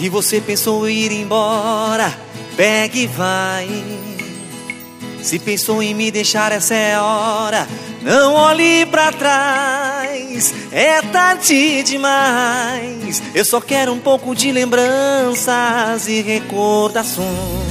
Se você pensou em ir embora, pegue e vai. Se pensou em me deixar, essa é a hora. Não olhe pra trás, é tarde demais. Eu só quero um pouco de lembranças e recordações.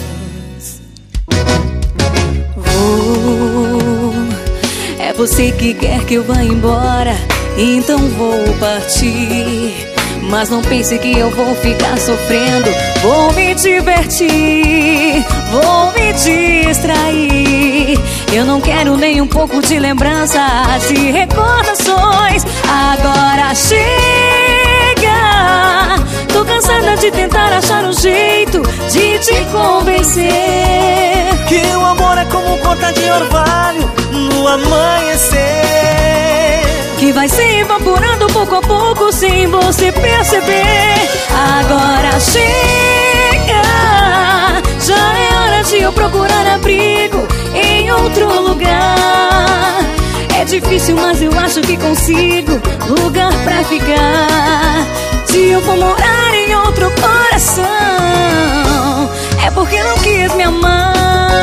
É você que quer que eu vá embora, então vou partir. Mas não pense que eu vou ficar sofrendo. Vou me divertir, vou me distrair. Eu não quero nem um pouco de lembranças e recordações. Agora chega. Tô cansada de tentar achar um jeito de te convencer que o amor é como conta de orvalho no amanhecer, que vai se evaporando pouco a pouco sem você perceber. Agora chega. Já é hora de eu procurar abrigo em outro lugar. É difícil, mas eu acho que consigo lugar pra ficar. Se eu for morar em outro coração, é porque não quis me amar.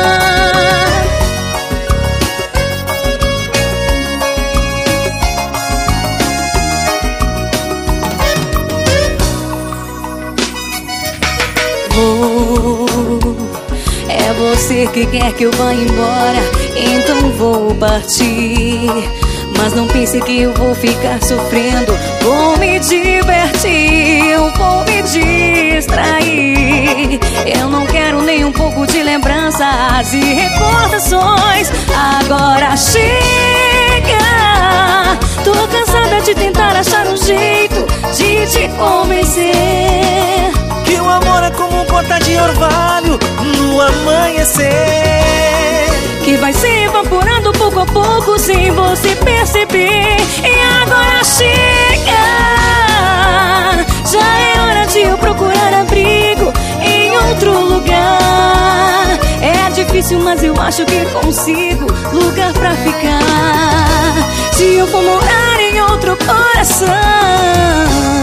É você que quer que eu vá embora, então vou partir. Mas não pense que eu vou ficar sofrendo. Vou me divertir, eu vou me distrair. Eu não quero nem um pouco de lembranças e recordações. Agora chega. Tô cansada de tentar achar um jeito de te convencer que o amor é como gota de orvalho no amanhecer, que vai se evaporando pouco a pouco sem você perceber. E agora chega. Já é hora de eu procurar abrigo em outro lugar. É difícil, mas eu acho que consigo lugar pra ficar. Se eu for morar em outro coração,